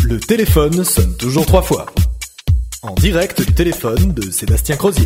Le téléphone sonne toujours 3 fois. En direct du téléphone de Sébastien Crozier.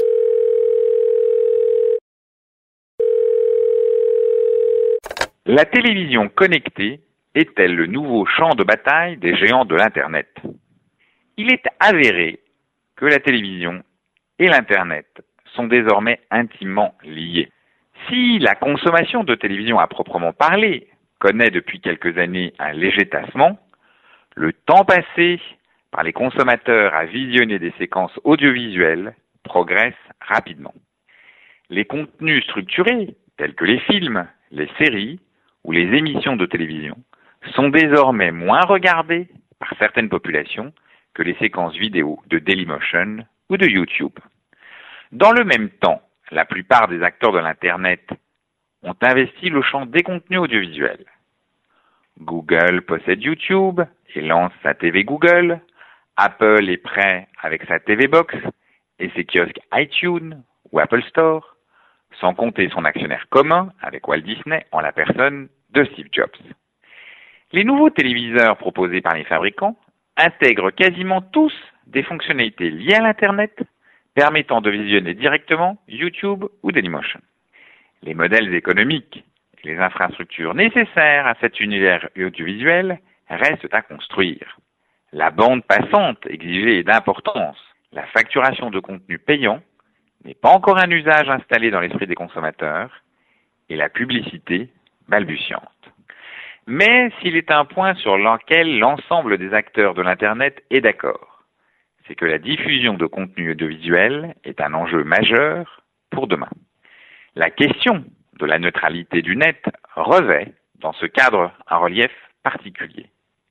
La télévision connectée est-elle le nouveau champ de bataille des géants de l'Internet ? Il est avéré que la télévision et l'Internet sont désormais intimement liés. Si la consommation de télévision à proprement parler connaît depuis quelques années un léger tassement, le temps passé par les consommateurs à visionner des séquences audiovisuelles progresse rapidement. Les contenus structurés, tels que les films, les séries ou les émissions de télévision, sont désormais moins regardés par certaines populations que les séquences vidéo de Dailymotion ou de YouTube. Dans le même temps, la plupart des acteurs de l'Internet ont investi le champ des contenus audiovisuels. Google possède YouTube et lance sa TV Google. Apple est prêt avec sa TV Box et ses kiosques iTunes ou Apple Store, sans compter son actionnaire commun avec Walt Disney en la personne de Steve Jobs. Les nouveaux téléviseurs proposés par les fabricants intègrent quasiment tous des fonctionnalités liées à l'Internet permettant de visionner directement YouTube ou Dailymotion. Les modèles économiques et les infrastructures nécessaires à cet univers audiovisuel restent à construire. La bande passante exigée est d'importance. La facturation de contenu payant n'est pas encore un usage installé dans l'esprit des consommateurs et la publicité balbutiante. Mais s'il est un point sur lequel l'ensemble des acteurs de l'Internet est d'accord, c'est que la diffusion de contenu audiovisuel est un enjeu majeur pour demain. La question de la neutralité du net revêt, dans ce cadre, un relief particulier.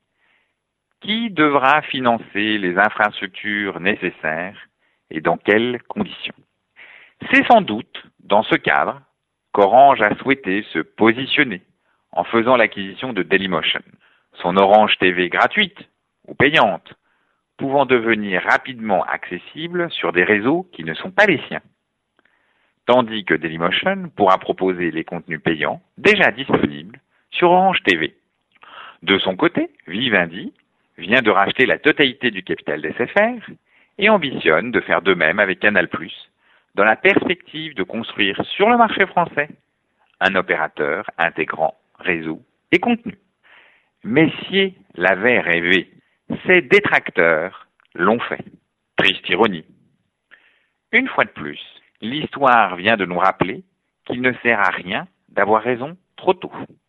Qui devra financer les infrastructures nécessaires et dans quelles conditions ? C'est sans doute dans ce cadre qu'Orange a souhaité se positionner en faisant l'acquisition de Dailymotion, son Orange TV gratuite ou payante, pouvant devenir rapidement accessible sur des réseaux qui ne sont pas les siens. Tandis que Dailymotion pourra proposer les contenus payants déjà disponibles sur Orange TV. De son côté, Vivendi vient de racheter la totalité du capital d'SFR et ambitionne de faire de même avec Canal+, dans la perspective de construire sur le marché français un opérateur intégrant réseau et contenu. Messier l'avait rêvé, ses détracteurs l'ont fait. Triste ironie. Une fois de plus, l'histoire vient de nous rappeler qu'il ne sert à rien d'avoir raison trop tôt.